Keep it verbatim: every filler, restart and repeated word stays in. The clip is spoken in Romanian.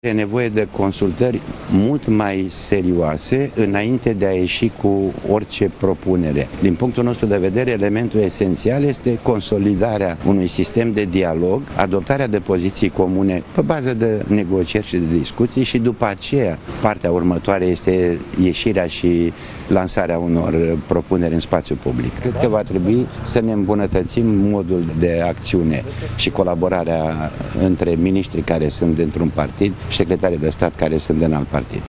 E nevoie de consultări mult mai serioase înainte de a ieși cu orice propunere. Din punctul nostru de vedere, elementul esențial este consolidarea unui sistem de dialog, adoptarea de poziții comune pe bază de negocieri și de discuții și după aceea partea următoare este ieșirea și lansarea unor propuneri în spațiu public. Cred că va trebui să ne îmbunătățim modul de acțiune și colaborarea între miniștrii care sunt dintr-un partid și secretarii de stat care sunt din alt partid.